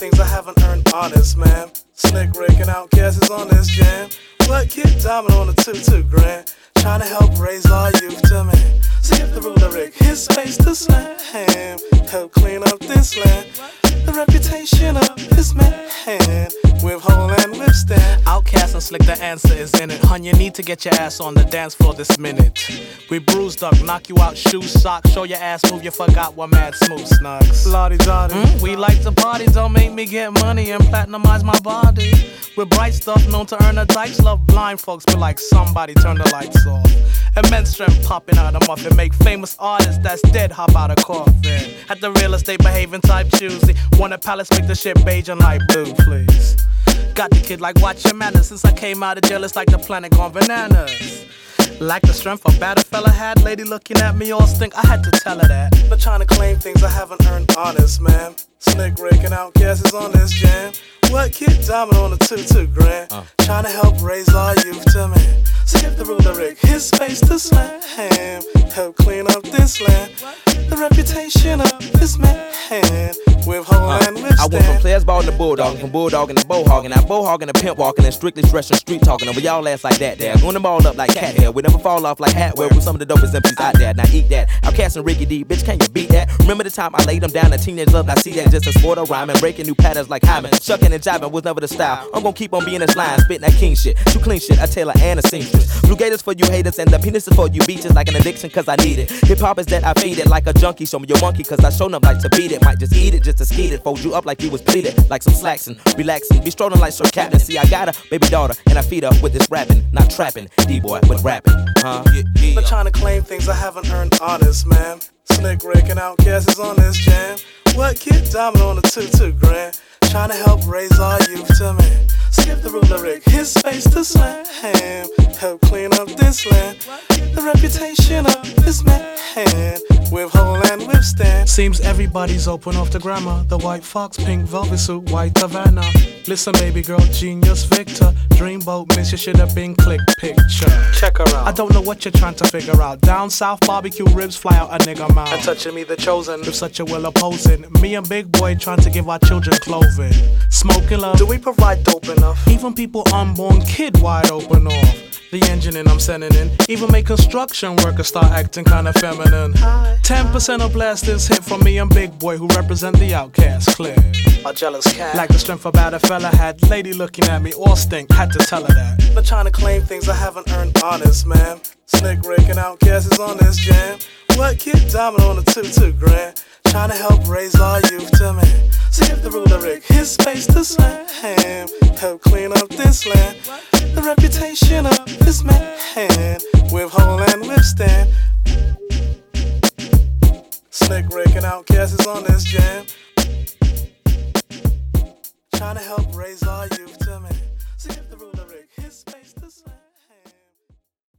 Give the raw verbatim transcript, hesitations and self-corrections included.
things I haven't earned, honest man. Slick Rick and Outkast is on this jam. What Kid Diamond on the two two grand, trying to help raise our youth to man. Skip the ruler Rick, his space to slam. Help clean up this land. The reputation of this man with hole and withstand. Outkast and Slick, the answer is in it. Hun, you need to get your ass on the dance floor this minute. We bruised up, knock you out, shoes, socks, show your ass move, you forgot what mad smooth snugs. Lottie-dottie. Mm, we like to party, don't make me get money and platinumize my body. With bright stuff known to earn a dice, love blind folks, but like somebody turn the lights off. Immense strength popping out of muffin, make famous artists that's dead hop out of coffin. At the real estate behaving type choosy, want a palace, make the shit beige and light blue, please. Got the kid like watch your manners, since I came out of jail it's like the planet gone bananas. Like the strength a bad fella had, lady looking at me all stink, I had to tell her that. Not trying to claim things I haven't earned, honest man. Slick Rick and Outkast is on this jam. What Kid Diamond on the two two grand, uh. trying to help raise our youth to man. Skip the ruler Rick, his space to slam. Help clean up this land. The reputation of this man with hole uh, and withstand. I went from players ball to bulldog, from bulldogging to bowhogging, I bowhogging to pimp walking, and strictly stretching street talking over y'all ass like that there. Doing them all up like cat hair, we never fall off like hat wear. With some of the dopest M Cs out there, now eat that. Outkast and Ricky D, bitch, can you beat that? Remember the time I laid them down, a teenage love, I see that just a sport of rhyming, breaking new patterns like Hyman. Shucking and jiving was never the style. I'm gonna keep on being this line, spitting that king shit. Too clean shit, a tailor and a seamstress. Blue gators for you haters, and the penis is for you beaches, like an addiction, cause I need it. Hip hop is that I feed it like a junkie. Show me your monkey, cause I show them like to beat it. Might just eat it just to skeet it. Fold you up like you was pleated, like some slacksin', relaxing. Be strolling like Sir Captain. See, I got a baby daughter, and I feed her with this rapping, not trapping. D-boy with rapping, huh? Yeah, yeah. Not trying to claim things I haven't earned, honest man. Slick Rick and Outkast is on this jam. What Kid Diamond on the two two grand, trying to help raise our youth to man. Skip the ruler Rick, his space to slam. Help clean up this land. The reputation of this man with hole and withstand. Seems everybody's open off the grammar. The white fox, pink velvet suit, white Havana. Listen, baby girl, genius Victor. Dreamboat, miss, you should have been click picture. Check her out. I don't know what you're trying to figure out. Down south, barbecue ribs fly out a nigga mouth. And touching me, the chosen. With such a will opposing. Me and Big Boy trying to give our children clothing. Smoking love. Do we provide dope enough? Even people unborn kid wide open off. The engineering I'm sending in. Even make construction workers start acting kinda feminine. ten percent of blast this hit from me and Big Boy, who represent the Outkast clear. A jealous cat. Like the strength a bad fella had, lady looking at me all stink, had to tell her that. Not trying to claim things I haven't earned, honest man. Slick Rick and Outkast is on this jam. What Kid Diamond on the two two grand, trying to help raise our youth to man. Skip the ruler Rick, his space to slam. Help clean up this land. The reputation of this man with hole and withstand. Slick Rick and Outkast is on this jam, trying to help raise our youth to man. Skip the ruler Rick, his space to